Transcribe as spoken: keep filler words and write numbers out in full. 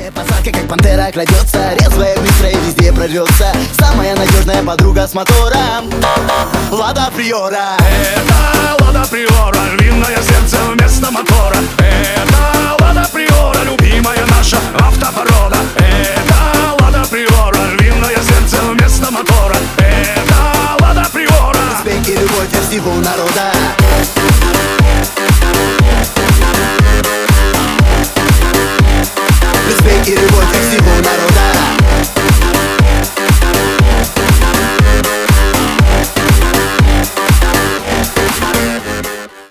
Быстрее посадка, как пантера крадется, резвая, быстрая, везде прорвется. Самая надежная подруга с мотором Лада Приора. Это Лада Приора.